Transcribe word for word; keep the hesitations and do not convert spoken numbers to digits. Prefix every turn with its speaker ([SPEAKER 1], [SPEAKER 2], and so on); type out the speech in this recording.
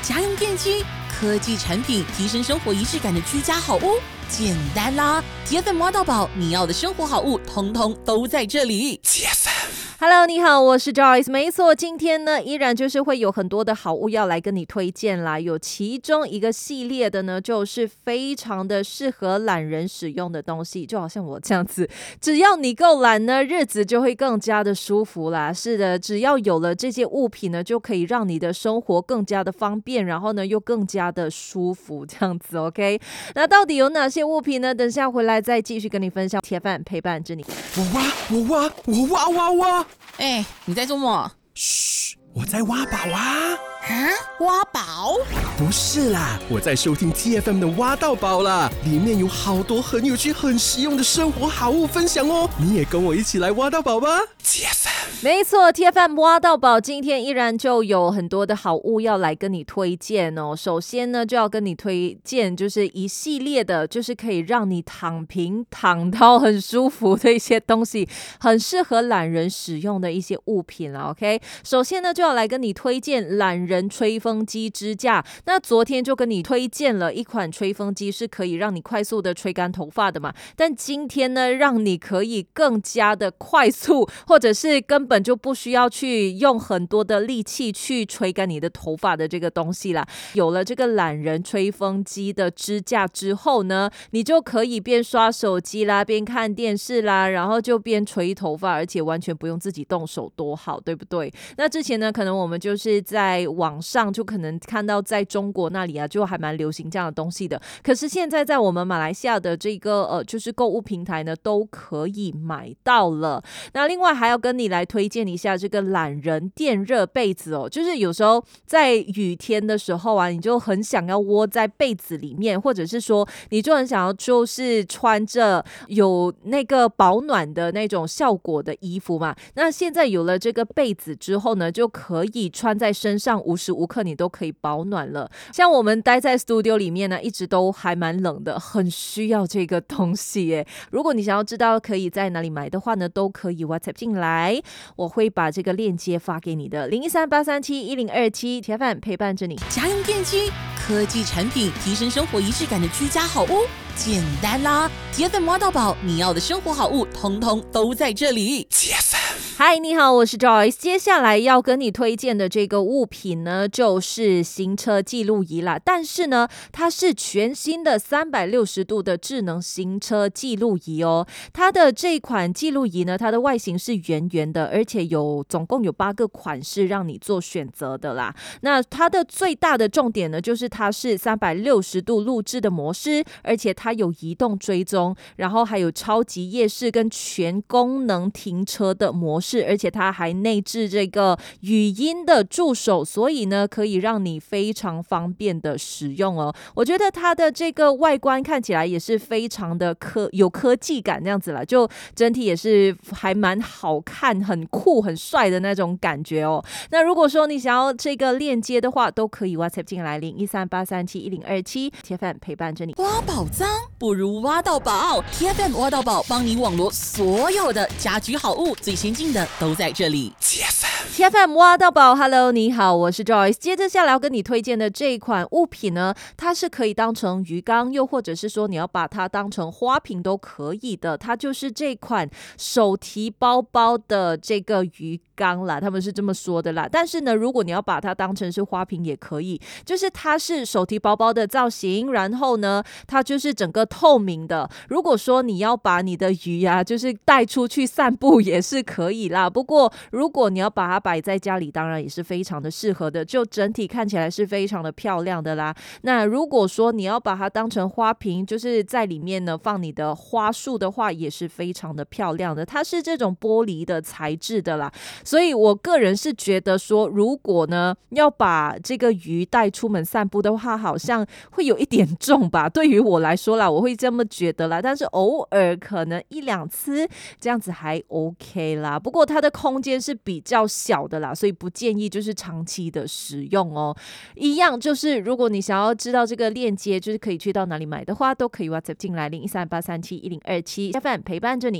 [SPEAKER 1] 家用电机、科技产品，提升生活仪式感的居家好屋，简单啦 ！T F M 挖到宝，你要的生活好物，通通都在这里。T F
[SPEAKER 2] M。Hello， 你好，我是 Joyce。没错，今天呢，依然就是会有很多的好物要来跟你推荐啦。有其中一个系列的呢，就是非常的适合懒人使用的东西，就好像我这样子，只要你够懒呢，日子就会更加的舒服啦。是的，只要有了这些物品呢，就可以让你的生活更加的方便，然后呢，又更加的舒服，这样子 OK。那到底有哪些物品呢？等下回来再继续跟你分享。铁饭陪伴着你。
[SPEAKER 3] 我挖，我挖，我挖挖挖。
[SPEAKER 1] 哎，你在做什么？
[SPEAKER 3] 嘘，我在挖宝啊！
[SPEAKER 1] 啊，挖宝？
[SPEAKER 3] 不是啦，我在收听 T F M 的挖到宝啦，里面有好多很有趣、很实用的生活好物分享哦。你也跟我一起来挖到宝吧 ！T F M。
[SPEAKER 2] 没错 ，T F M 挖到宝，今天依然就有很多的好物要来跟你推荐哦。首先呢，就要跟你推荐就是一系列的，就是可以让你躺平躺到很舒服的一些东西，很适合懒人使用的一些物品了。OK， 首先呢，就要来跟你推荐懒人吹风机支架。那昨天就跟你推荐了一款吹风机，是可以让你快速的吹干头发的嘛。但今天呢，让你可以更加的快速，或者是根本就不需要去用很多的力气去吹干你的头发的这个东西啦。有了这个懒人吹风机的支架之后呢，你就可以边刷手机啦，边看电视啦，然后就边吹头发，而且完全不用自己动手，多好，对不对？那之前呢，可能我们就是在网上就可能看到在中国那里啊，就还蛮流行这样的东西的。可是现在在我们马来西亚的这个呃，就是购物平台呢，都可以买到了。那另外还要跟你来推荐一下这个懒人电热被子哦，就是有时候在雨天的时候啊，你就很想要窝在被子里面，或者是说你就很想要就是穿着有那个保暖的那种效果的衣服嘛。那现在有了这个被子之后呢，就可以穿在身上，无时无刻你都可以保暖了。像我们待在 studio 里面呢，一直都还蛮冷的，很需要这个东西耶。如果你想要知道可以在哪里买的话呢，都可以 WhatsApp 进来，我会把这个链接发给你的。零一三八三七一零二七，铁饭陪伴着你。
[SPEAKER 1] 家用电机、科技产品，提升生活仪式感的居家好屋，简单啦 ！T F M 挖到宝，你要的生活好物，通通都在这里。
[SPEAKER 3] T F M。
[SPEAKER 2] 嗨，你好，我是 Joyce。接下来要跟你推荐的这个物品呢，就是行车记录仪啦。但是呢，它是全新的三百六十度的智能行车记录仪哦。它的这款记录仪呢，它的外形是圆圆的，而且有总共有八个款式让你做选择的啦。那它的最大的重点呢，就是它是三百六十度录制的模式，而且它有移动追踪，然后还有超级夜视跟全功能停车的模式。而且它还内置这个语音的助手，所以呢可以让你非常方便的使用哦。我觉得它的这个外观看起来也是非常的科有科技感这样子啦，就整体也是还蛮好看，很酷很帅的那种感觉哦。那如果说你想要这个链接的话，都可以 WhatsApp 进来零一三八三七一零二七，铁饭陪伴着你。
[SPEAKER 1] 挖宝藏不如挖到宝 ，T F M 挖到宝帮你网罗所有的家居好物，最先进的都在这里。
[SPEAKER 3] T F M，T
[SPEAKER 2] F M 挖到宝 ，Hello， 你好，我是 Joyce。接着下来要跟你推荐的这一款物品呢，它是可以当成鱼缸，又或者是说你要把它当成花瓶都可以的。它就是这款手提包包的这个鱼缸啦，他们是这么说的啦。但是呢，如果你要把它当成是花瓶也可以，就是它是手提包包的造型，然后呢，它就是整个透明的。如果说你要把你的鱼啊，就是带出去散步也是可以啦。不过如果你要把它摆在家里，当然也是非常的适合的，就整体看起来是非常的漂亮的啦。那如果说你要把它当成花瓶，就是在里面呢放你的花束的话，也是非常的漂亮的。它是这种玻璃的材质的啦，所以我个人是觉得说，如果呢要把这个鱼带出门散步的话，好像会有一点重吧。对于我来说啦，我会这么觉得啦。但是偶尔可能一两次这样子还 OK 啦。不过它的空间是比较小的啦，所以不建议就是长期的使用哦。一样就是如果你想要知道这个链接，就是可以去到哪里买的话，都可以 WhatsApp 进来零一三八三七一零二七，F M 陪伴着你。